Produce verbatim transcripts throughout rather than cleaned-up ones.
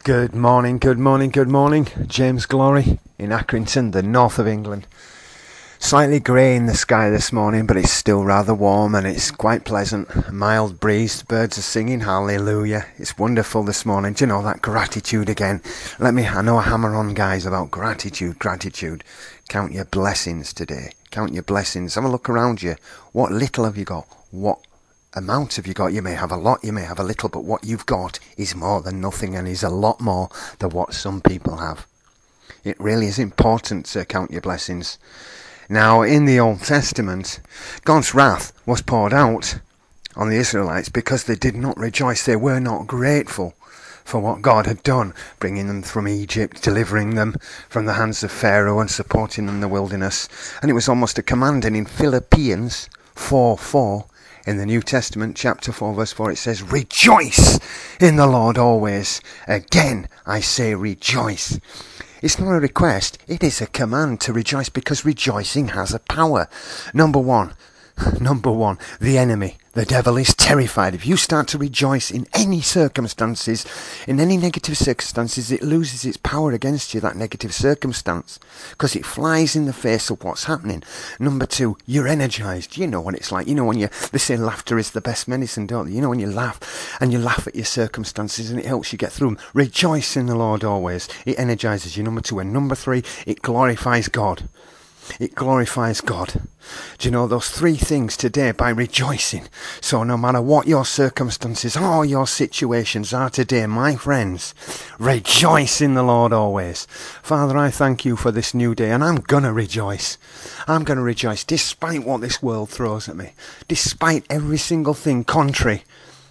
Good morning, good morning, good morning. James Glory in Accrington, the north of England. Slightly grey in the sky this morning, but it's still rather warm and it's quite pleasant. A mild breeze, birds are singing hallelujah. It's wonderful this morning. Do you know that gratitude again? Let me, I know I hammer on guys about gratitude, gratitude. Count your blessings today. Count your blessings. Have a look around you. What little have you got? What amount have you got? You may have a lot, you may have a little, but what you've got is more than nothing and is a lot more than what some people have. It really is important to count your blessings. Now, in the Old Testament, God's wrath was poured out on the Israelites because they did not rejoice. They were not grateful for what God had done, bringing them from Egypt, delivering them from the hands of Pharaoh and supporting them in the wilderness. And it was almost a command. And in Philippians four four, in the New Testament, chapter four, verse four, it says, "Rejoice in the Lord always. Again, I say rejoice." It's not a request, it is a command to rejoice because rejoicing has a power. Number one, number one, the enemy, the devil is terrified. If you start to rejoice in any circumstances, in any negative circumstances, it loses its power against you, that negative circumstance, because it flies in the face of what's happening. Number two, you're energized. You know what it's like. You know when you, they say laughter is the best medicine, don't they? You know when you laugh and you laugh at your circumstances and it helps you get through them. Rejoice in the Lord always. It energizes you. Number two. And number three, it glorifies God. It glorifies God. Do you know those three things today by rejoicing? So no matter what your circumstances or your situations are today, my friends, rejoice in the Lord always. Father, I thank you for this new day, and I'm going to rejoice. I'm going to rejoice despite what this world throws at me, despite every single thing contrary.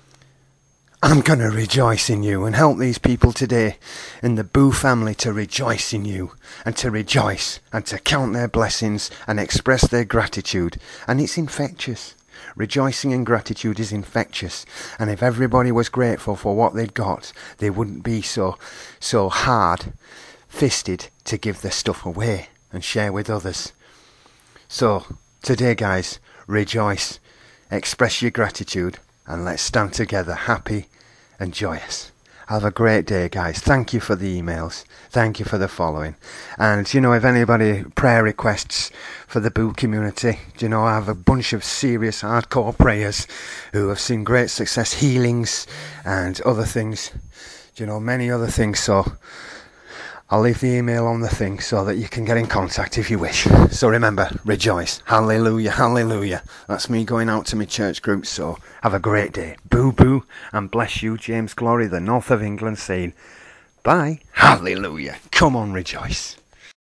I'm going to rejoice in you and help these people today in the Boo family to rejoice in you and to rejoice and to count their blessings and express their gratitude. And it's infectious. Rejoicing and gratitude is infectious. And if everybody was grateful for what they'd got, they wouldn't be so, so hard-fisted to give their stuff away and share with others. So today, guys, rejoice, express your gratitude, and let's stand together happy and joyous. Have a great day, guys. Thank you for the emails. Thank you for the following. And, you know, if anybody prayer requests for the Boo community, you know, I have a bunch of serious, hardcore prayers who have seen great success, healings and other things, you know, many other things. So I'll leave the email on the thing so that you can get in contact if you wish. So remember, rejoice. Hallelujah, hallelujah. That's me going out to my church group. So have a great day. Boo, boo, and bless you, James Glory, the north of England, saying, bye. Hallelujah. Come on, rejoice.